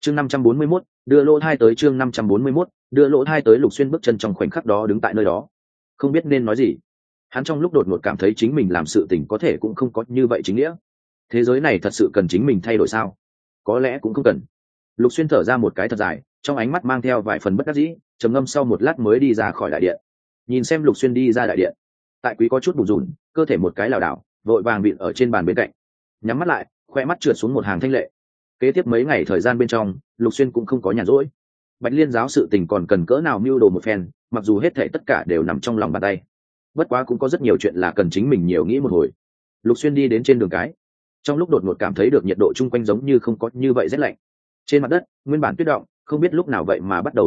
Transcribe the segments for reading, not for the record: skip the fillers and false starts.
chương 541, đưa lỗ thai tới chương 541, đưa lỗ thai tới. Lục Xuyên bước chân trong khoảnh khắc đó đứng tại nơi đó, không biết nên nói gì. Hắn trong lúc đột ngột cảm thấy chính mình làm sự tình có thể cũng không có như vậy chính nghĩa. Thế giới này thật sự cần chính mình thay đổi sao? Có lẽ cũng không cần. Lục Xuyên thở ra một cái thật dài, trong ánh mắt mang theo vài phần bất đắc dĩ, trầm ngâm sau một lát mới đi ra khỏi đại điện. Nhìn xem Lục Xuyên đi ra đại điện, tại quý có chút bùn rùn, cơ thể một cái lảo đảo, vội vàng bịt ở trên bàn bên cạnh, nhắm mắt lại, khoe mắt trượt xuống một hàng thanh lệ. Kế tiếp mấy ngày thời gian bên trong, Lục Xuyên cũng không có nhàn rỗi. Bạch Liên giáo sự tình còn cần cỡ nào mưu đồ một phen, mặc dù hết thảy tất cả đều nằm trong lòng bàn tay, bất quá cũng có rất nhiều chuyện là cần chính mình nhiều nghĩ một hồi. Lục Xuyên đi đến trên đường cái, trong lúc đột ngột cảm thấy được nhiệt độ chung quanh giống như không có như vậy rét lạnh. Trên mặt đất nguyên bản tuyết động, không biết lúc nào vậy mà bắt đầu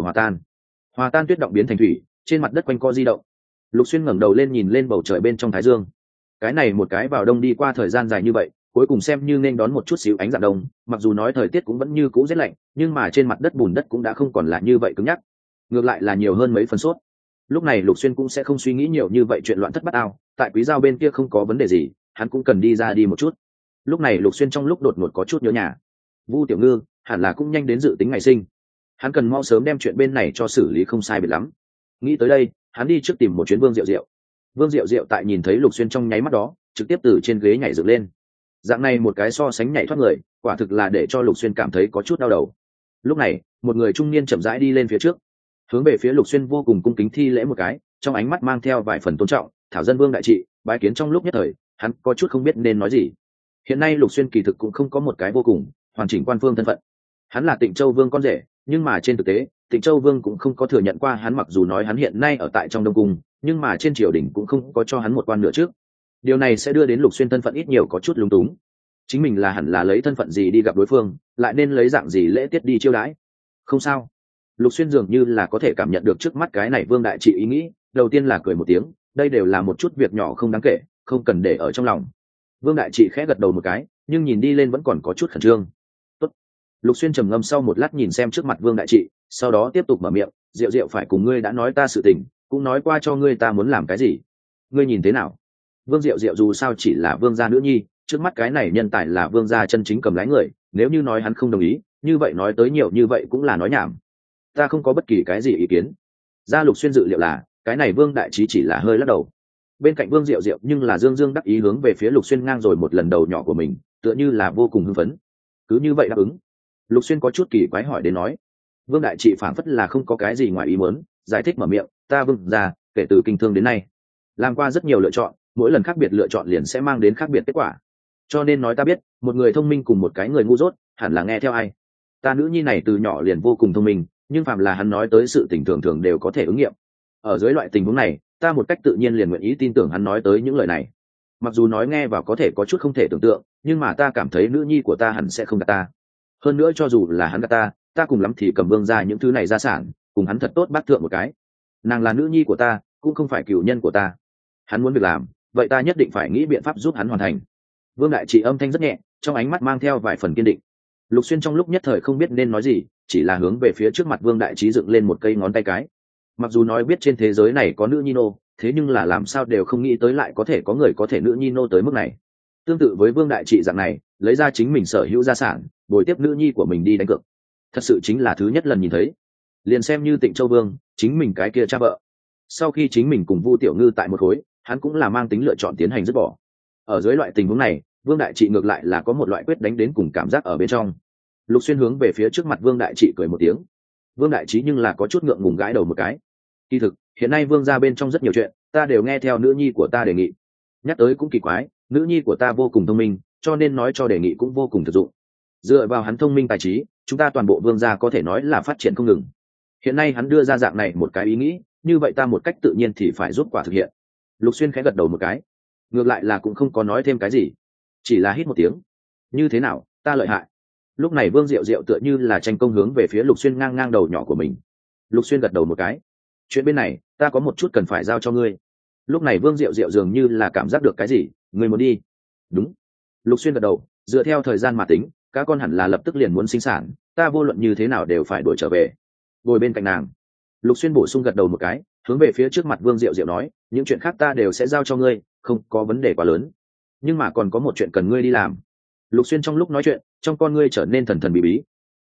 hòa tan tuyết động biến thành thủy, trên mặt đất quanh co di động. Lục Xuyên ngẩng đầu lên nhìn lên bầu trời bên trong thái dương. Cái này một cái vào đông đi qua thời gian dài như vậy, cuối cùng xem như nên đón một chút xíu ánh dạng đông. Mặc dù nói thời tiết cũng vẫn như cũ rét lạnh, nhưng mà trên mặt đất bùn đất cũng đã không còn là như vậy cứng nhắc, ngược lại là nhiều hơn mấy phần sốt. Lúc này Lục Xuyên cũng sẽ không suy nghĩ nhiều như vậy chuyện loạn thất bát ao. Tại quý giao bên kia không có vấn đề gì, hắn cũng cần đi ra đi một chút. Lúc này Lục Xuyên trong lúc đột ngột có chút nhớ nhà. Vu Tiểu Ngư hẳn là cũng nhanh đến dự tính ngày sinh, hắn cần mau sớm đem chuyện bên này cho xử lý không sai biệt lắm. Nghĩ tới đây, hắn đi trước tìm một chuyến Vương Diệu Diệu. Vương Diệu Diệu tại nhìn thấy Lục Xuyên trong nháy mắt đó, trực tiếp từ trên ghế nhảy dựng lên. Dạng này một cái so sánh nhảy thoát người, quả thực là để cho Lục Xuyên cảm thấy có chút đau đầu. Lúc này, một người trung niên chậm rãi đi lên phía trước, hướng về phía Lục Xuyên vô cùng cung kính thi lễ một cái, trong ánh mắt mang theo vài phần tôn trọng. Thảo dân Vương đại trị, bái kiến. Trong lúc nhất thời, hắn có chút không biết nên nói gì. Hiện nay Lục Xuyên kỳ thực cũng không có một cái vô cùng hoàn chỉnh quan phương thân phận. Hắn là Tịnh Châu Vương con rể, nhưng mà trên thực tế Tịnh Châu Vương cũng không có thừa nhận qua hắn. Mặc dù nói hắn hiện nay ở tại trong Đông Cung, nhưng mà trên triều đình cũng không có cho hắn một quan nữa trước. Điều này sẽ đưa đến Lục Xuyên thân phận ít nhiều có chút lung túng. Chính mình là hẳn là lấy thân phận gì đi gặp đối phương, lại nên lấy dạng gì lễ tiết đi chiêu đãi? Không sao. Lục Xuyên dường như là có thể cảm nhận được trước mắt cái này Vương đại trị ý nghĩ, đầu tiên là cười một tiếng, đây đều là một chút việc nhỏ không đáng kể, không cần để ở trong lòng. Vương đại trị khẽ gật đầu một cái, nhưng nhìn đi lên vẫn còn có chút khẩn trương. Tốt. Lục Xuyên trầm ngâm sau một lát nhìn xem trước mặt Vương đại trị, sau đó tiếp tục mở miệng, Diệu Diệu phải cùng ngươi đã nói ta sự tình, cũng nói qua cho ngươi ta muốn làm cái gì. Ngươi nhìn thế nào? Vương Diệu Diệu dù sao chỉ là vương gia nữ nhi, trước mắt cái này nhân tài là vương gia chân chính cầm lái người, nếu như nói hắn không đồng ý, như vậy nói tới nhiều như vậy cũng là nói nhảm. Ta không có bất kỳ cái gì ý kiến. Gia Lục Xuyên dự liệu là, cái này Vương đại trí chỉ là hơi lắc đầu. Bên cạnh Vương Diệu Diệu nhưng là dương dương đắc ý hướng về phía Lục Xuyên ngang rồi một lần đầu nhỏ của mình, tựa như là vô cùng hưng phấn. Cứ như vậy đáp ứng. Lục Xuyên có chút kỳ quái hỏi đến nói. Vương đại trị phảng phất là không có cái gì ngoài ý muốn, giải thích mở miệng, ta Vương gia kể từ kinh thương đến nay, làm qua rất nhiều lựa chọn, mỗi lần khác biệt lựa chọn liền sẽ mang đến khác biệt kết quả. Cho nên nói ta biết, một người thông minh cùng một cái người ngu dốt, hẳn là nghe theo ai. Ta nữ nhi này từ nhỏ liền vô cùng thông minh, nhưng phàm là hắn nói tới sự tình thường thường đều có thể ứng nghiệm. Ở dưới loại tình huống này, ta một cách tự nhiên liền nguyện ý tin tưởng hắn nói tới những lời này. Mặc dù nói nghe vào có thể có chút không thể tưởng tượng, nhưng mà ta cảm thấy nữ nhi của ta hẳn sẽ không gạt ta. Hơn nữa cho dù là hắn gạt ta, ta cùng lắm thì cầm Vương ra những thứ này gia sản, cùng hắn thật tốt bác thượng một cái. Nàng là nữ nhi của ta, cũng không phải cửu nhân của ta. Hắn muốn việc làm, vậy ta nhất định phải nghĩ biện pháp giúp hắn hoàn thành. Vương đại trị âm thanh rất nhẹ, trong ánh mắt mang theo vài phần kiên định. Lục Xuyên trong lúc nhất thời không biết nên nói gì, chỉ là hướng về phía trước mặt Vương đại trí dựng lên một cây ngón tay cái. Mặc dù nói biết trên thế giới này có nữ nhi nô, thế nhưng là làm sao đều không nghĩ tới lại có thể có người có thể nữ nhi nô tới mức này. Tương tự với Vương đại trị dạng này, lấy ra chính mình sở hữu gia sản, bồi tiếp nữ nhi của mình đi đánh cược, thật sự chính là thứ nhất lần nhìn thấy. Liền xem như Tịnh Châu Vương, chính mình cái kia cha vợ, sau khi chính mình cùng Vu Tiểu Ngư tại một khối, hắn cũng là mang tính lựa chọn tiến hành dứt bỏ. Ở dưới loại tình huống này, Vương đại trị ngược lại là có một loại quyết đánh đến cùng cảm giác ở bên trong. Lục Xuyên hướng về phía trước mặt Vương đại trị cười một tiếng. Vương đại trí nhưng là có chút ngượng ngùng gãi đầu một cái. Kỳ thực, hiện nay Vương gia bên trong rất nhiều chuyện, ta đều nghe theo nữ nhi của ta đề nghị. Nhắc tới cũng kỳ quái, nữ nhi của ta vô cùng thông minh, cho nên nói cho đề nghị cũng vô cùng thực dụng. Dựa vào hắn thông minh tài trí, chúng ta toàn bộ Vương gia có thể nói là phát triển không ngừng. Hiện nay hắn đưa ra dạng này một cái ý nghĩ, như vậy ta một cách tự nhiên thì phải giúp quả thực hiện. Lục Xuyên khẽ gật đầu một cái, ngược lại là cũng không có nói thêm cái gì, chỉ là hít một tiếng. Như thế nào, ta lợi hại? Lúc này Vương Diệu Diệu tựa như là tranh công hướng về phía Lục Xuyên ngang ngang đầu nhỏ của mình. Lục Xuyên gật đầu một cái, chuyện bên này ta có một chút cần phải giao cho ngươi. Lúc này Vương Diệu Diệu dường như là cảm giác được cái gì, ngươi muốn đi? Đúng. Lục Xuyên gật đầu, dựa theo thời gian mà tính, các con hẳn là lập tức liền muốn sinh sản, ta vô luận như thế nào đều phải đuổi trở về. Ngồi bên cạnh nàng, Lục Xuyên bổ sung gật đầu một cái, hướng về phía trước mặt Vương Diệu Diệu nói, những chuyện khác ta đều sẽ giao cho ngươi, không có vấn đề quá lớn, nhưng mà còn có một chuyện cần ngươi đi làm. Lục Xuyên trong lúc nói chuyện, trong con ngươi trở nên thần thần bí bí.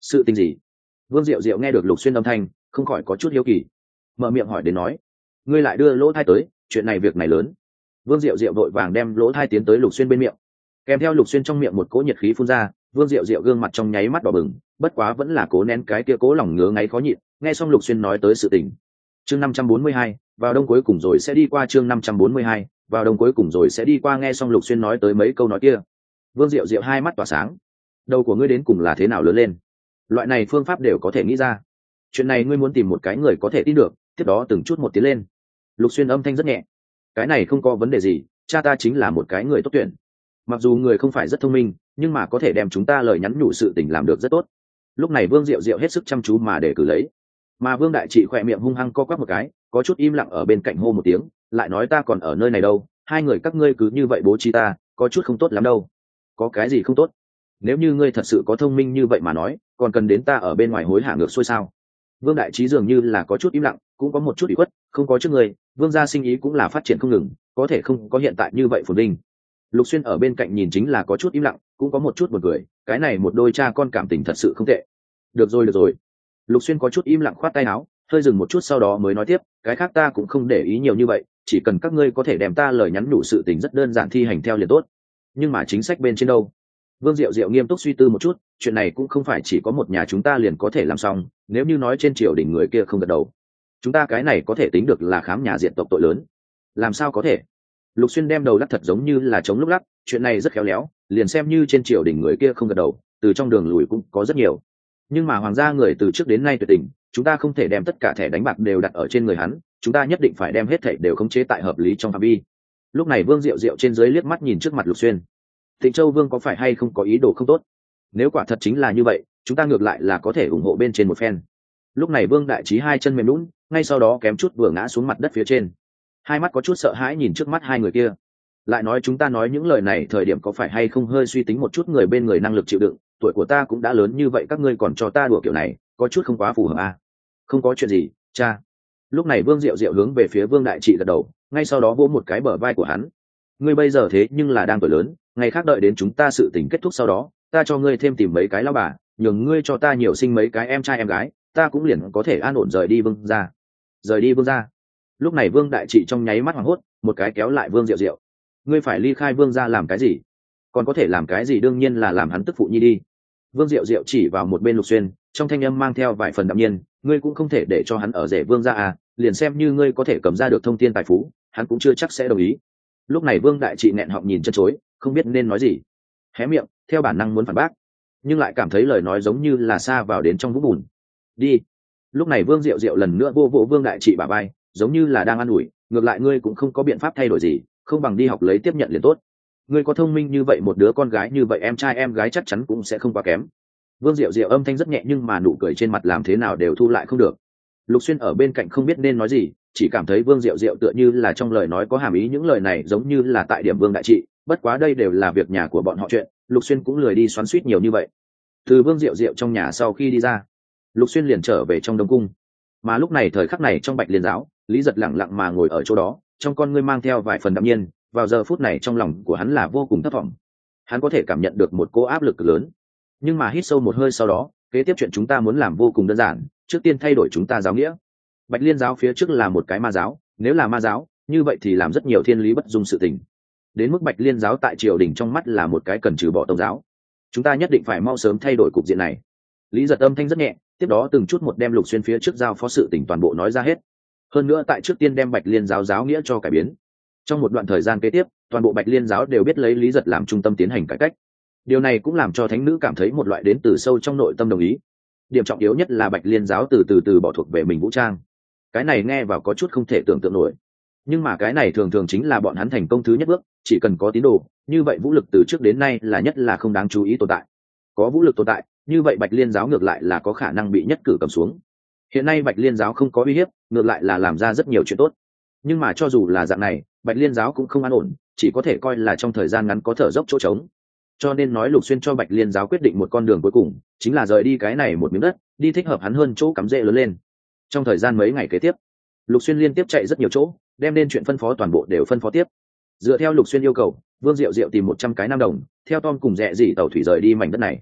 Sự tình gì? Vương Diệu Diệu nghe được Lục Xuyên âm thanh không khỏi có chút hiếu kỳ, mở miệng hỏi đến nói, ngươi lại đưa lỗ thai tới, chuyện này việc này lớn. Vương Diệu Diệu vội vàng đem lỗ thai tiến tới Lục Xuyên bên miệng, kèm theo Lục Xuyên trong miệng một cỗ nhiệt khí phun ra, Vương Diệu Diệu gương mặt trong nháy mắt đỏ bừng, bất quá vẫn là cố nén cái kia cố lòng ngứa ngáy khó nhịn. Nghe xong Lục Xuyên nói tới sự tình. Chương 542, vào đông cuối cùng rồi sẽ đi qua. Chương 542, vào đông cuối cùng rồi sẽ đi qua. Nghe xong Lục Xuyên nói tới mấy câu nói kia, Vương Diệu Diệu hai mắt tỏa sáng. Đầu của ngươi đến cùng là thế nào lớn lên? Loại này phương pháp đều có thể nghĩ ra. Chuyện này ngươi muốn tìm một cái người có thể tin được, tiếp đó từng chút một tiến lên. Lục Xuyên âm thanh rất nhẹ. Cái này không có vấn đề gì, cha ta chính là một cái người tốt tuyển. Mặc dù người không phải rất thông minh, nhưng mà có thể đem chúng ta lời nhắn nhủ sự tình làm được rất tốt. Lúc này Vương Diệu Diệu hết sức chăm chú mà để cử lấy, mà Vương Đại Trị khỏe miệng hung hăng co quắp một cái, có chút im lặng ở bên cạnh hô một tiếng, lại nói ta còn ở nơi này đâu, hai người các ngươi cứ như vậy bố trí ta, có chút không tốt lắm đâu. Có cái gì không tốt? Nếu như ngươi thật sự có thông minh như vậy mà nói, còn cần đến ta ở bên ngoài hối hả ngược xuôi sao? Vương Đại Trí dường như là có chút im lặng, cũng có một chút ủy khuất, không có trước người, Vương gia sinh ý cũng là phát triển không ngừng, có thể không có hiện tại như vậy phồn vinh. Lục Xuyên ở bên cạnh nhìn chính là có chút im lặng, cũng có một chút buồn cười, cái này một đôi cha con cảm tình thật sự không tệ. Được rồi. Lục Xuyên có chút im lặng khoát tay áo, hơi dừng một chút sau đó mới nói tiếp, cái khác ta cũng không để ý nhiều như vậy, chỉ cần các ngươi có thể đem ta lời nhắn nhủ sự tình rất đơn giản thi hành theo liền tốt. Nhưng mà chính sách bên trên đâu? Vương Diệu Diệu nghiêm túc suy tư một chút, chuyện này cũng không phải chỉ có một nhà chúng ta liền có thể làm xong, nếu như nói trên triều đình người kia không gật đầu, chúng ta cái này có thể tính được là khám nhà diện tộc tội lớn. Làm sao có thể? Lục Xuyên đem đầu lắc thật giống như là chống lúc lắc, chuyện này rất khéo léo, liền xem như trên triều đình người kia không gật đầu, từ trong đường lùi cũng có rất nhiều. Nhưng mà hoàng gia người từ trước đến nay tuyệt tình, chúng ta không thể đem tất cả thẻ đánh bạc đều đặt ở trên người hắn, chúng ta nhất định phải đem hết thảy đều khống chế tại hợp lý trong phạm vi. Lúc này Vương Diệu Diệu trên dưới liếc mắt nhìn trước mặt Lục Xuyên. Thịnh Châu Vương có phải hay không có ý đồ không tốt? Nếu quả thật chính là như vậy, chúng ta ngược lại là có thể ủng hộ bên trên một phen. Lúc này Vương Đại Trí hai chân mềm nhũn, ngay sau đó kém chút vừa ngã xuống mặt đất phía trên. Hai mắt có chút sợ hãi nhìn trước mắt hai người kia. Lại nói chúng ta nói những lời này thời điểm có phải hay không hơi suy tính một chút người bên người năng lực chịu đựng, tuổi của ta cũng đã lớn như vậy các ngươi còn cho ta đùa kiểu này, có chút không quá phù hợp à? Không có chuyện gì, cha. Lúc này Vương Diệu Diệu hướng về phía Vương Đại Trị gật đầu, ngay sau đó vỗ một cái bờ vai của hắn. Ngươi bây giờ thế nhưng là đang tuổi lớn, ngày khác đợi đến chúng ta sự tình kết thúc sau đó, ta cho ngươi thêm tìm mấy cái lão bà, nhường ngươi cho ta nhiều sinh mấy cái em trai em gái, ta cũng liền có thể an ổn rời đi Vương gia. Rời đi Vương gia? Lúc này Vương Đại Trị trong nháy mắt hoảng hốt, một cái kéo lại Vương Diệu Diệu. Ngươi phải ly khai Vương gia làm cái gì? Còn có thể làm cái gì? Đương nhiên là làm hắn tức phụ nhi đi. Vương Diệu Diệu chỉ vào một bên Lục Xuyên, trong thanh âm mang theo vài phần đạm nhiên, ngươi cũng không thể để cho hắn ở rể Vương gia à, liền xem như ngươi có thể cầm ra được thông tin tài phú, hắn cũng chưa chắc sẽ đồng ý. Lúc này Vương Đại Trị nghẹn họng nhìn chân chối, không biết nên nói gì, hé miệng theo bản năng muốn phản bác, nhưng lại cảm thấy lời nói giống như là sa vào đến trong vũng bùn. Đi. Lúc này Vương Diệu Diệu lần nữa vô vỗ Vương Đại Trị bả vai, giống như là đang an ủi, ngược lại ngươi cũng không có biện pháp thay đổi gì, không bằng đi học lấy tiếp nhận liền tốt. Ngươi có thông minh như vậy một đứa con gái như vậy, em trai em gái chắc chắn cũng sẽ không quá kém. Vương Diệu Diệu âm thanh rất nhẹ nhưng mà nụ cười trên mặt làm thế nào đều thu lại không được. Lục Xuyên ở bên cạnh không biết nên nói gì, chỉ cảm thấy Vương Diệu Diệu tựa như là trong lời nói có hàm ý, những lời này giống như là tại điểm Vương Đại Trị, bất quá đây đều là việc nhà của bọn họ chuyện, Lục Xuyên cũng lười đi xoắn xuýt nhiều như vậy. Từ Vương Diệu Diệu trong nhà sau khi đi ra, Lục Xuyên liền trở về trong Đông cung. Mà lúc này thời khắc này trong Bạch Liên giáo, Lý Giật lặng lặng mà ngồi ở chỗ đó, trong con ngươi mang theo vài phần đạm nhiên, vào giờ phút này trong lòng của hắn là vô cùng thất vọng. Hắn có thể cảm nhận được một cỗ áp lực cực lớn. Nhưng mà hít sâu một hơi sau đó, kế tiếp chuyện chúng ta muốn làm vô cùng đơn giản, trước tiên thay đổi chúng ta giáo nghĩa. Bạch Liên giáo phía trước là một cái ma giáo, nếu là ma giáo, như vậy thì làm rất nhiều thiên lý bất dung sự tình. Đến mức Bạch Liên giáo tại triều đình trong mắt là một cái cần trừ bỏ tông giáo. Chúng ta nhất định phải mau sớm thay đổi cục diện này. Lý Giật âm thanh rất nhẹ, tiếp đó từng chút một đem Lục Xuyên phía trước giao phó sự tình toàn bộ nói ra hết. Hơn nữa tại trước tiên đem Bạch Liên giáo giáo nghĩa cho cải biến. Trong một đoạn thời gian kế tiếp, toàn bộ Bạch Liên giáo đều biết lấy Lý Giật làm trung tâm tiến hành cải cách. Điều này cũng làm cho thánh nữ cảm thấy một loại đến từ sâu trong nội tâm đồng ý. Điểm trọng yếu nhất là Bạch Liên giáo từ bỏ thuộc về mình vũ trang. Cái này nghe vào có chút không thể tưởng tượng nổi, nhưng mà cái này thường thường chính là bọn hắn thành công thứ nhất bước, chỉ cần có tín đồ, như vậy vũ lực từ trước đến nay là nhất là không đáng chú ý tồn tại. Có vũ lực tồn tại, như vậy Bạch Liên giáo ngược lại là có khả năng bị nhất cử cầm xuống. Hiện nay Bạch Liên giáo không có uy hiếp, ngược lại là làm ra rất nhiều chuyện tốt. Nhưng mà cho dù là dạng này, Bạch Liên giáo cũng không an ổn, chỉ có thể coi là trong thời gian ngắn có thở dốc chỗ trống. Cho nên nói Lục Xuyên cho Bạch Liên giáo quyết định một con đường cuối cùng, chính là rời đi cái này một miếng đất, đi thích hợp hắn hơn chỗ cắm rễ lớn lên. Trong thời gian mấy ngày kế tiếp, Lục Xuyên liên tiếp chạy rất nhiều chỗ, đem nên chuyện phân phó toàn bộ đều phân phó tiếp. Dựa theo Lục Xuyên yêu cầu, Vương Diệu Diệu tìm 100 cái nam đồng, theo Tom cùng Dẹ Dỉ tàu thủy rời đi mảnh đất này.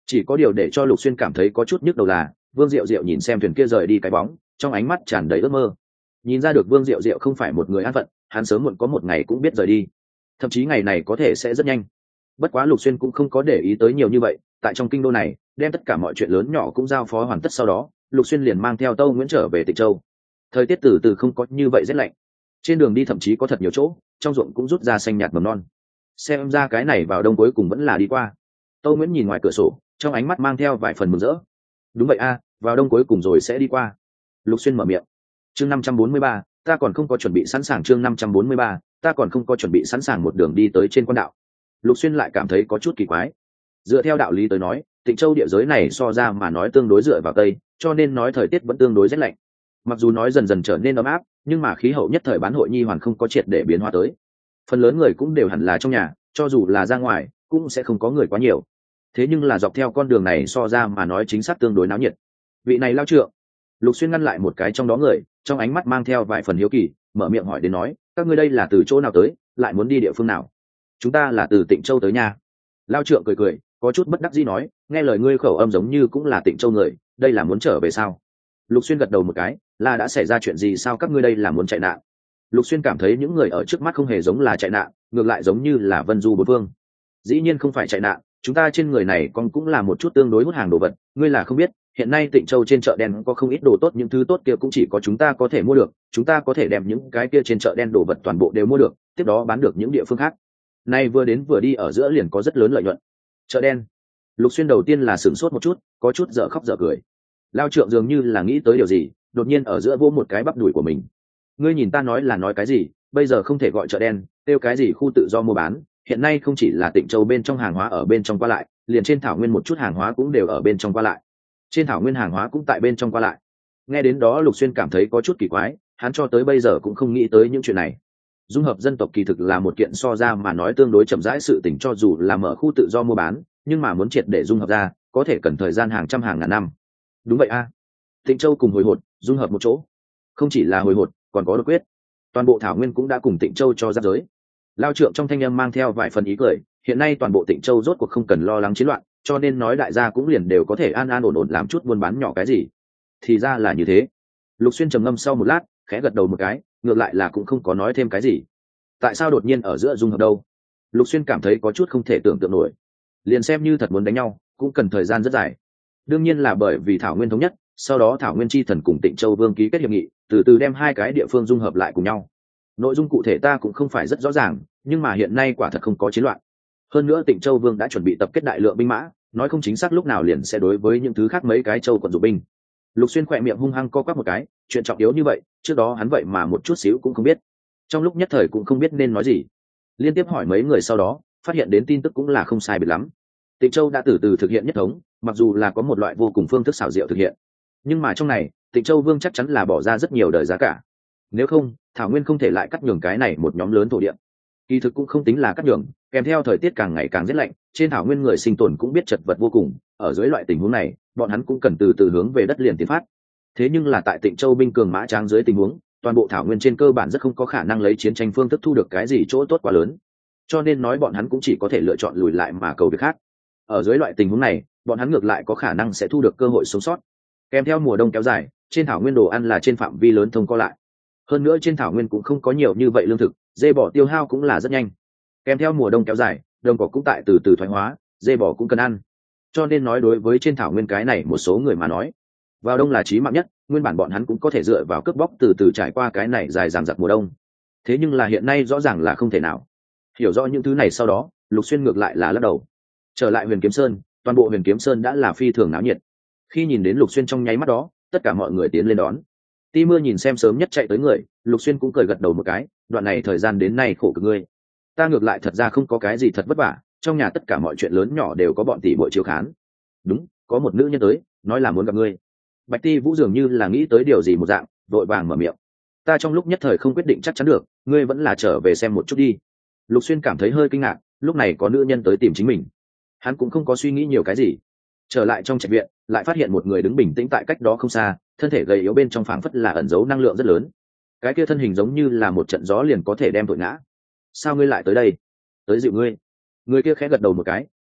Chỉ có điều để cho Lục Xuyên cảm thấy có chút nhức đầu là Vương Diệu Diệu nhìn xem thuyền kia rời đi cái bóng, trong ánh mắt tràn đầy ước mơ. Nhìn ra được Vương Diệu Diệu không phải một người an phận, hắn sớm muộn có một ngày cũng biết rời đi, thậm chí ngày này có thể sẽ rất nhanh. Bất quá Lục Xuyên cũng không có để ý tới nhiều như vậy, tại trong kinh đô này đem tất cả mọi chuyện lớn nhỏ cũng giao phó hoàn tất, sau đó Lục Xuyên liền mang theo Tâu Nguyễn trở về Tịnh Châu. Thời tiết từ từ không có như vậy rét lạnh, trên đường đi thậm chí có thật nhiều chỗ trong ruộng cũng rút ra xanh nhạt mầm non. Xem ra cái này vào đông cuối cùng vẫn là đi qua. Tâu Nguyễn nhìn ngoài cửa sổ, trong ánh mắt mang theo vài phần mừng rỡ. Đúng vậy a, vào đông cuối cùng rồi sẽ đi qua. Lục Xuyên mở miệng. Chương 543, ta còn không có chuẩn bị sẵn sàng. Chương 543, ta còn không có chuẩn bị sẵn sàng. Một đường đi tới trên quan đạo, Lục Xuyên lại cảm thấy có chút kỳ quái. Dựa theo đạo lý tới nói, Tịnh Châu địa giới này so ra mà nói tương đối dựa vào tây, cho nên nói thời tiết vẫn tương đối rét lạnh. Mặc dù nói dần dần trở nên ấm áp, nhưng mà khí hậu nhất thời bán hội nhi hoàn không có triệt để biến hóa tới. Phần lớn người cũng đều hẳn là trong nhà, cho dù là ra ngoài cũng sẽ không có người quá nhiều. Thế nhưng là dọc theo con đường này so ra mà nói chính xác tương đối náo nhiệt. Vị này lao trượng. Lục Xuyên ngăn lại một cái trong đó người, trong ánh mắt mang theo vài phần hiếu kỳ, mở miệng hỏi đến nói, các ngươi đây là từ chỗ nào tới, lại muốn đi địa phương nào? Chúng ta là từ Tịnh Châu tới nha. Lao trượng cười cười, có chút bất đắc dĩ nói, nghe lời ngươi khẩu âm giống như cũng là Tịnh Châu người, đây là muốn trở về sao? Lục Xuyên gật đầu một cái, là đã xảy ra chuyện gì sao các ngươi đây là muốn chạy nạn? Lục Xuyên cảm thấy những người ở trước mắt không hề giống là chạy nạn, ngược lại giống như là vân du bốn phương. Dĩ nhiên không phải chạy nạn, chúng ta trên người này còn cũng là một chút tương đối hút hàng đồ vật, ngươi là không biết, hiện nay Tịnh Châu trên chợ đen có không ít đồ tốt, những thứ tốt kia cũng chỉ có chúng ta có thể mua được, chúng ta có thể đem những cái kia trên chợ đen đồ vật toàn bộ đều mua được, tiếp đó bán được những địa phương khác. Nay vừa đến vừa đi ở giữa liền có rất lớn lợi nhuận. Chợ đen. Lục Xuyên đầu tiên là sửng sốt một chút, có chút dở khóc dở cười. Lao trượng dường như là nghĩ tới điều gì, đột nhiên ở giữa vỗ một cái bắp đùi của mình. Ngươi nhìn ta nói là nói cái gì, bây giờ không thể gọi chợ đen, kêu cái gì khu tự do mua bán, hiện nay không chỉ là Tịnh Châu bên trong hàng hóa ở bên trong qua lại, liền trên thảo nguyên một chút hàng hóa cũng đều ở bên trong qua lại. Trên thảo nguyên hàng hóa cũng tại bên trong qua lại. Nghe đến đó Lục Xuyên cảm thấy có chút kỳ quái, hắn cho tới bây giờ cũng không nghĩ tới những chuyện này. Dung hợp dân tộc kỳ thực là một kiện so ra mà nói tương đối chậm rãi sự tình, cho dù là mở khu tự do mua bán, nhưng mà muốn triệt để dung hợp ra, có thể cần thời gian hàng trăm hàng ngàn năm. Đúng vậy a. Tịnh Châu cùng hồi hột dung hợp một chỗ, không chỉ là hồi hột, còn có đột quyết. Toàn bộ thảo nguyên cũng đã cùng Tịnh Châu cho giáp giới. Lao trượng trong thanh âm mang theo vài phần ý cười, hiện nay toàn bộ Tịnh Châu rốt cuộc không cần lo lắng chiến loạn, cho nên nói đại gia cũng liền đều có thể an an ổn ổn làm chút buôn bán nhỏ cái gì. Thì ra là như thế. Lục Xuyên trầm ngâm sau một lát, khẽ gật đầu một cái, ngược lại là cũng không có nói thêm cái gì. Tại sao đột nhiên ở giữa dung hợp đâu? Lục Xuyên cảm thấy có chút không thể tưởng tượng nổi. Liền xem như thật muốn đánh nhau, cũng cần thời gian rất dài. Đương nhiên là bởi vì thảo nguyên thống nhất, sau đó thảo nguyên chi thần cùng Tịnh Châu vương ký kết hiệp nghị, từ từ đem hai cái địa phương dung hợp lại cùng nhau. Nội dung cụ thể ta cũng không phải rất rõ ràng, nhưng mà hiện nay quả thật không có chiến loạn. Hơn nữa Tịnh Châu vương đã chuẩn bị tập kết đại lượng binh mã, nói không chính xác lúc nào liền sẽ đối với những thứ khác mấy cái châu quận dụng binh. Lục Xuyên khỏe miệng hung hăng co quắp một cái, chuyện trọng yếu như vậy, trước đó hắn vậy mà một chút xíu cũng không biết. Trong lúc nhất thời cũng không biết nên nói gì. Liên tiếp hỏi mấy người sau đó, phát hiện đến tin tức cũng là không sai biệt lắm. Tịnh Châu đã từ từ thực hiện nhất thống, mặc dù là có một loại vô cùng phương thức xảo diệu thực hiện, nhưng mà trong này Tịnh Châu vương chắc chắn là bỏ ra rất nhiều đời giá cả. Nếu không, thảo nguyên không thể lại cắt nhường cái này một nhóm lớn thổ địa. Kỳ thực cũng không tính là cắt nhường, kèm theo thời tiết càng ngày càng rét lạnh, trên thảo nguyên người sinh tồn cũng biết chật vật vô cùng. Ở dưới loại tình huống này, bọn hắn cũng cần từ từ hướng về đất liền tiến phát. Thế nhưng là tại Tịnh Châu binh cường mã tráng dưới tình huống, toàn bộ thảo nguyên trên cơ bản rất không có khả năng lấy chiến tranh phương thức thu được cái gì chỗ tốt quá lớn, cho nên nói bọn hắn cũng chỉ có thể lựa chọn lùi lại mà cầu việc khác. Ở dưới loại tình huống này, bọn hắn ngược lại có khả năng sẽ thu được cơ hội sống sót. Kèm theo mùa đông kéo dài, trên thảo nguyên đồ ăn là trên phạm vi lớn thông co lại. Hơn nữa trên thảo nguyên cũng không có nhiều như vậy lương thực, dê bò tiêu hao cũng là rất nhanh. Kèm theo mùa đông kéo dài, đồng cỏ cũng tại từ từ thoái hóa, dê bò cũng cần ăn. Cho nên nói đối với trên thảo nguyên cái này một số người mà nói, vào đông là chí mạng nhất, nguyên bản bọn hắn cũng có thể dựa vào cướp bóc từ từ trải qua cái này dài dằng dặc mùa đông. Thế nhưng là hiện nay rõ ràng là không thể nào. Hiểu rõ những thứ này sau đó, Lục Xuyên ngược lại là lắc đầu. Trở lại Huyền Kiếm Sơn, toàn bộ Huyền Kiếm Sơn đã là phi thường náo nhiệt. Khi nhìn đến Lục Xuyên trong nháy mắt đó, tất cả mọi người tiến lên đón. Ti Mưa nhìn xem sớm nhất chạy tới người, Lục Xuyên cũng cười gật đầu một cái, đoạn này thời gian đến nay khổ cực ngươi. Ta ngược lại thật ra không có cái gì thật vất vả, trong nhà tất cả mọi chuyện lớn nhỏ đều có bọn tỷ muội chiếu khán. Đúng, có một nữ nhân tới, nói là muốn gặp ngươi. Bạch Ti Vũ dường như là nghĩ tới điều gì một dạng, vội vàng mở miệng. Ta trong lúc nhất thời không quyết định chắc chắn được, ngươi vẫn là trở về xem một chút đi. Lục Xuyên cảm thấy hơi kinh ngạc, lúc này có nữ nhân tới tìm chính mình. Hắn cũng không có suy nghĩ nhiều cái gì. Trở lại trong trạch viện, lại phát hiện một người đứng bình tĩnh tại cách đó không xa, thân thể gầy yếu bên trong phảng phất là ẩn giấu năng lượng rất lớn. Cái kia thân hình giống như là một trận gió liền có thể đem vội ngã. Sao ngươi lại tới đây? Tới dịu ngươi. Người kia khẽ gật đầu một cái,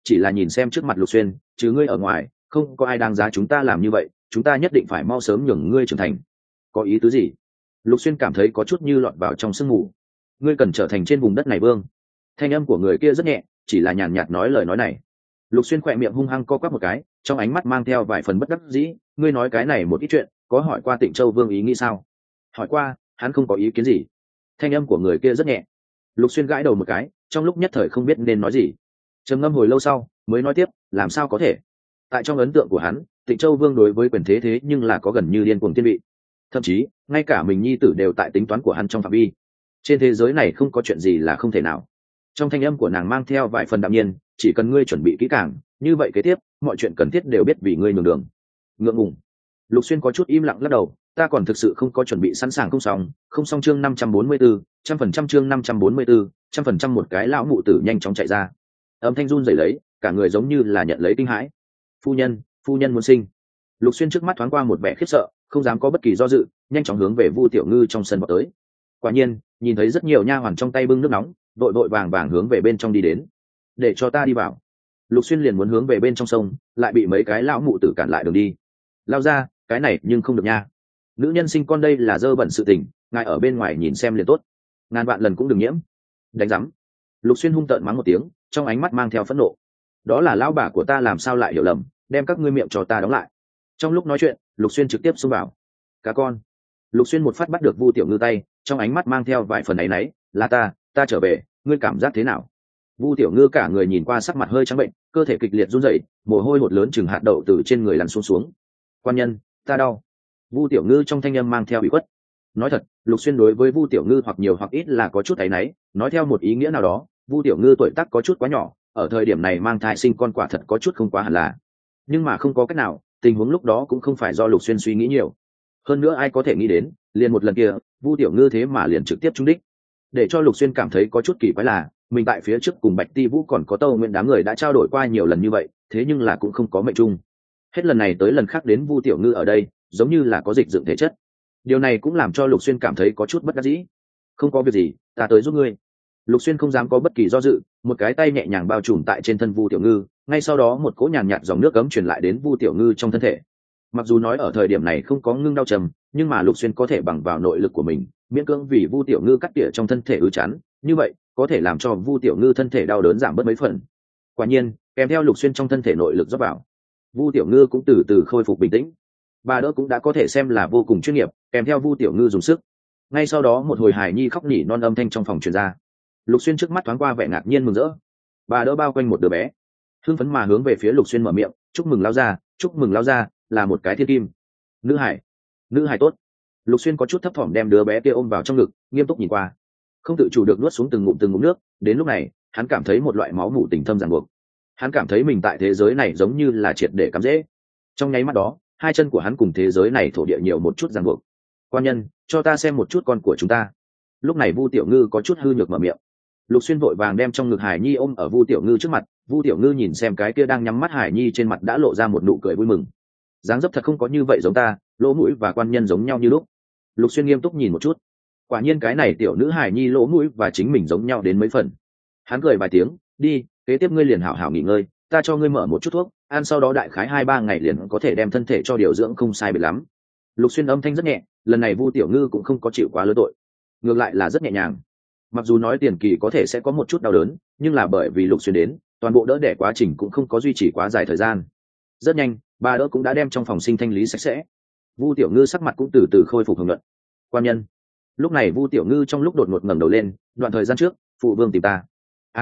chỉ là nhìn xem trước mặt Lục Xuyên, chứ ngươi ở ngoài không có ai đáng giá chúng ta làm như vậy, chúng ta nhất định phải mau sớm nhường ngươi trưởng thành. Có ý tứ gì? Lục Xuyên cảm thấy có chút như lọt vào trong sương mù. Ngươi cần trở thành trên vùng đất này vương. Thanh âm của người kia rất nhẹ, chỉ là nhàn nhạt nói lời nói này. Lục Xuyên khỏe miệng hung hăng co quắp một cái, trong ánh mắt mang theo vài phần bất đắc dĩ. Ngươi nói cái này một ít chuyện, có hỏi qua Tịnh Châu Vương ý nghĩ sao? Hỏi qua, hắn không có ý kiến gì. Thanh âm của người kia rất nhẹ. Lục Xuyên gãi đầu một cái, trong lúc nhất thời không biết nên nói gì. Trầm ngâm hồi lâu sau, mới nói tiếp, làm sao có thể? Tại trong ấn tượng của hắn, Tịnh Châu Vương đối với quyền thế nhưng là có gần như điên cuồng thiên vị. Thậm chí, ngay cả mình nhi tử đều tại tính toán của hắn trong phạm vi. Trên thế giới này không có chuyện gì là không thể nào. Trong thanh âm của nàng mang theo vài phần đạm nhiên, chỉ cần ngươi chuẩn bị kỹ càng, như vậy kế tiếp, mọi chuyện cần thiết đều biết vì ngươi nhường đường. Ngượng ngùng. Lục Xuyên có chút im lặng lắc đầu, ta còn thực sự không có chuẩn bị sẵn sàng. Không xong chương 544, 100% chương 544, 100% một cái lão mụ tử nhanh chóng chạy ra. Âm thanh run rẩy lấy, cả người giống như là nhận lấy kinh hãi. Phu nhân muốn sinh. Lục Xuyên trước mắt thoáng qua một vẻ khiếp sợ, không dám có bất kỳ do dự, nhanh chóng hướng về Vu Tiểu Ngư trong sân vọt tới. Quả nhiên, nhìn thấy rất nhiều nha hoàn trong tay bưng nước nóng, vội vội vàng vàng hướng về bên trong đi đến. Để cho ta đi vào. Lục Xuyên liền muốn hướng về bên trong sông, lại bị mấy cái lão mụ tử cản lại đường đi. Lao ra, cái này nhưng không được nha. Nữ nhân sinh con đây là dơ bẩn sự tình, ngài ở bên ngoài nhìn xem liền tốt. Ngàn vạn lần cũng đừng nhiễm. Đánh rắm. Lục Xuyên hung tợn mắng một tiếng, trong ánh mắt mang theo phẫn nộ. Đó là lão bà của ta làm sao lại hiểu lầm, đem các ngươi miệng cho ta đóng lại. Trong lúc nói chuyện, Lục Xuyên trực tiếp xông vào. Cá con. Lục Xuyên một phát bắt được Vu Tiểu Ngư tay, trong ánh mắt mang theo vài phần áy náy, là ta trở về, ngươi cảm giác thế nào? Vu Tiểu Ngư cả người nhìn qua sắc mặt hơi trắng bệnh, cơ thể kịch liệt run rẩy, mồ hôi hột lớn chừng hạt đậu từ trên người lăn xuống. Quan nhân, ta đau. Vu Tiểu Ngư trong thanh âm mang theo bị khuất. Nói thật, Lục Xuyên đối với Vu Tiểu Ngư hoặc nhiều hoặc ít là có chút áy náy, nói theo một ý nghĩa nào đó, Vu Tiểu Ngư tuổi tác có chút quá nhỏ, ở thời điểm này mang thai sinh con quả thật có chút không quá hẳn là. Nhưng mà không có cách nào, tình huống lúc đó cũng không phải do Lục Xuyên suy nghĩ nhiều. Hơn nữa ai có thể nghĩ đến, liền một lần kia, Vu Tiểu Ngư thế mà liền trực tiếp trúng đích. Để cho Lục Xuyên cảm thấy có chút kỳ quái là, mình tại phía trước cùng Bạch Ti Vũ còn có Tâu Nguyên đám người đã trao đổi qua nhiều lần như vậy, thế nhưng là cũng không có mệnh chung. Hết lần này tới lần khác đến Vu Tiểu Ngư ở đây, giống như là có dịch dựng thể chất. Điều này cũng làm cho Lục Xuyên cảm thấy có chút bất đắc dĩ. Không có việc gì, ta tới giúp ngươi. Lục Xuyên không dám có bất kỳ do dự, một cái tay nhẹ nhàng bao trùm tại trên thân Vu Tiểu Ngư, ngay sau đó một cỗ nhàn nhạt dòng nước cấm truyền lại đến Vu Tiểu Ngư trong thân thể. Mặc dù nói ở thời điểm này không có ngưng đau trầm, nhưng mà Lục Xuyên có thể bằng vào nội lực của mình, miễn cưỡng vì Vu Tiểu Ngư cắt tỉa trong thân thể ứ chắn, như vậy có thể làm cho Vu Tiểu Ngư thân thể đau đớn giảm bớt mấy phần. Quả nhiên, kèm theo Lục Xuyên trong thân thể nội lực rót vào, Vu Tiểu Ngư cũng từ từ khôi phục bình tĩnh. Bà đỡ cũng đã có thể xem là vô cùng chuyên nghiệp, kèm theo Vu Tiểu Ngư dùng sức. Ngay sau đó một hồi hài nhi khóc nỉ non âm thanh trong phòng truyền ra. Lục Xuyên trước mắt thoáng qua vẻ ngạc nhiên mừng rỡ. Bà đỡ bao quanh một đứa bé, hưng phấn mà hướng về phía Lục Xuyên mở miệng, chúc mừng lao ra, là một cái thiên kim. Nữ hải tốt. Lục Xuyên có chút thấp thỏm đem đứa bé kia ôm vào trong ngực, nghiêm túc nhìn qua, không tự chủ được nuốt xuống từng ngụm nước. Đến lúc này, hắn cảm thấy một loại máu mủ tình thâm ràng buộc. Hắn cảm thấy mình tại thế giới này giống như là triệt để cắm rễ. Trong nháy mắt đó, hai chân của hắn cùng thế giới này thổ địa nhiều một chút ràng buộc. Quan nhân, cho ta xem một chút con của chúng ta. Lúc này Vu Tiểu Ngư có chút hư nhược mở miệng. Lục Xuyên vội vàng đem trong ngực Hải Nhi ôm ở Vu Tiểu Ngư trước mặt. Vu Tiểu Ngư nhìn xem cái kia đang nhắm mắt Hải Nhi, trên mặt đã lộ ra một nụ cười vui mừng. Dáng dấp thật không có như vậy giống ta, lỗ mũi và quan nhân giống nhau như lúc. Lục Xuyên nghiêm túc nhìn một chút, quả nhiên cái này tiểu nữ Hải Nhi lỗ mũi và chính mình giống nhau đến mấy phần. Hắn cười vài tiếng, đi, kế tiếp ngươi liền hảo hảo nghỉ ngơi, ta cho ngươi mở một chút thuốc, ăn sau đó đại khái 2-3 ngày liền có thể đem thân thể cho điều dưỡng không sai biệt lắm. Lục Xuyên âm thanh rất nhẹ, lần này Vu Tiểu Ngư cũng không có chịu quá lớn tội, ngược lại là rất nhẹ nhàng. Mặc dù nói tiền kỳ có thể sẽ có một chút đau đớn, nhưng là bởi vì Lục Xuyên đến, toàn bộ đỡ đẻ quá trình cũng không có duy trì quá dài thời gian. Rất nhanh, bà đỡ cũng đã đem trong phòng sinh thanh lý sạch sẽ. Vu Tiểu Ngư sắc mặt cũng từ từ khôi phục hồng nhuận. Quan nhân. Lúc này Vu Tiểu Ngư trong lúc đột ngột ngẩng đầu lên, đoạn thời gian trước, phụ vương tìm ta.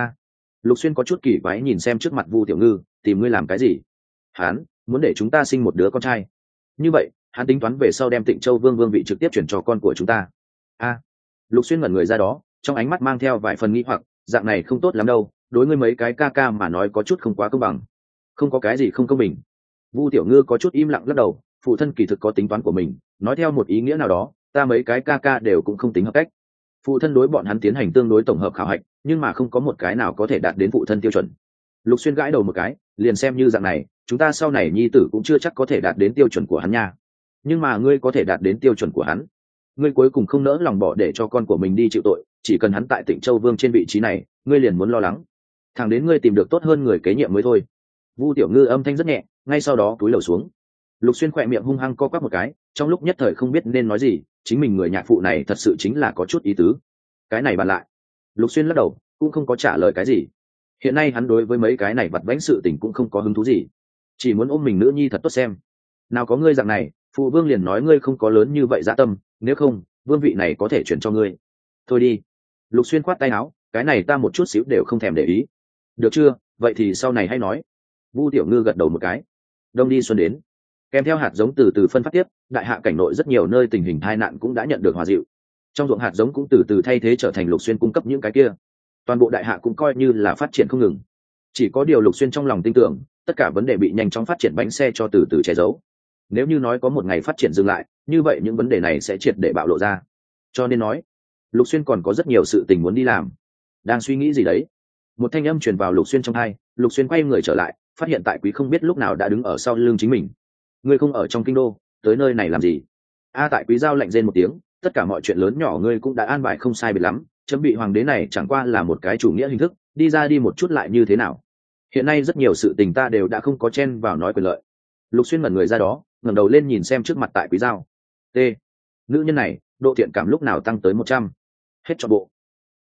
Lục Xuyên có chút kỳ quái nhìn xem trước mặt Vu Tiểu Ngư, tìm ngươi làm cái gì? Hắn muốn để chúng ta sinh một đứa con trai. Như vậy, hắn tính toán về sau đem Tịnh Châu vương vị trực tiếp chuyển cho con của chúng ta. Lục Xuyên ngẩn người ra đó, trong ánh mắt mang theo vài phần nghi hoặc, dạng này không tốt lắm đâu, đối ngươi mấy cái ca ca mà nói có chút không quá công bằng. Không có cái gì không công bình. Vu Tiểu Ngư có chút im lặng lắc đầu, phụ thân kỳ thực có tính toán của mình, nói theo một ý nghĩa nào đó, ta mấy cái ca ca đều cũng không tính hợp cách. Phụ thân đối bọn hắn tiến hành tương đối tổng hợp khảo hạch, nhưng mà không có một cái nào có thể đạt đến phụ thân tiêu chuẩn. Lục Xuyên gãi đầu một cái, liền xem như dạng này, chúng ta sau này nhi tử cũng chưa chắc có thể đạt đến tiêu chuẩn của hắn nha. Nhưng mà ngươi có thể đạt đến tiêu chuẩn của hắn. Ngươi cuối cùng không nỡ lòng bỏ để cho con của mình đi chịu tội, chỉ cần hắn tại Tịnh Châu vương trên vị trí này, ngươi liền muốn lo lắng. thằng đến ngươi tìm được tốt hơn người kế nhiệm mới thôi. Vu Tiểu Ngư âm thanh rất nhẹ, ngay sau đó cúi đầu xuống. Lục Xuyên khỏe miệng hung hăng co quắp một cái, trong lúc nhất thời không biết nên nói gì, chính mình người nhạc phụ này thật sự chính là có chút ý tứ. Cái này bàn lại. Lục Xuyên lắc đầu, cũng không có trả lời cái gì. Hiện nay hắn đối với mấy cái này vặt vãnh sự tình cũng không có hứng thú gì, chỉ muốn ôm mình nữ nhi thật tốt xem. Nào có ngươi dạng này, phụ vương liền nói ngươi không có lớn như vậy dạ tâm, nếu không, vương vị này có thể chuyển cho ngươi. Thôi đi. Lục Xuyên khoát tay áo, cái này ta một chút xíu đều không thèm để ý. Được chưa, vậy thì sau này hãy nói. Vu Tiểu Ngư gật đầu một cái. Đông đi xuân đến, kèm theo hạt giống từ từ phân phát tiếp, đại hạ cảnh nội rất nhiều nơi tình hình tai nạn cũng đã nhận được hòa dịu. Trong ruộng hạt giống cũng từ từ thay thế trở thành Lục Xuyên cung cấp những cái kia. Toàn bộ đại hạ cũng coi như là phát triển không ngừng. Chỉ có điều Lục Xuyên trong lòng tin tưởng, tất cả vấn đề bị nhanh chóng phát triển bánh xe cho từ từ che giấu. Nếu như nói có một ngày phát triển dừng lại, như vậy những vấn đề này sẽ triệt để bạo lộ ra. Cho nên nói, Lục Xuyên còn có rất nhiều sự tình muốn đi làm. Đang suy nghĩ gì đấy? Một thanh âm truyền vào Lục Xuyên trong tai, Lục Xuyên quay người trở lại, phát hiện Tại Quý không biết lúc nào đã đứng ở sau lưng chính mình. Ngươi không ở trong kinh đô, tới nơi này làm gì? Tại Quý giao lạnh rên một tiếng, tất cả mọi chuyện lớn nhỏ ngươi cũng đã an bài không sai biệt lắm, chấm bị hoàng đế này chẳng qua là một cái chủ nghĩa hình thức, đi ra đi một chút lại như thế nào? Hiện nay rất nhiều sự tình ta đều đã không có chen vào nói quyền lợi. Lục Xuyên ngẩn người ra đó, ngẩng đầu lên nhìn xem trước mặt Tại Quý giao. T. Nữ nhân này, độ thiện cảm lúc nào tăng tới 100? Hết trọn bộ.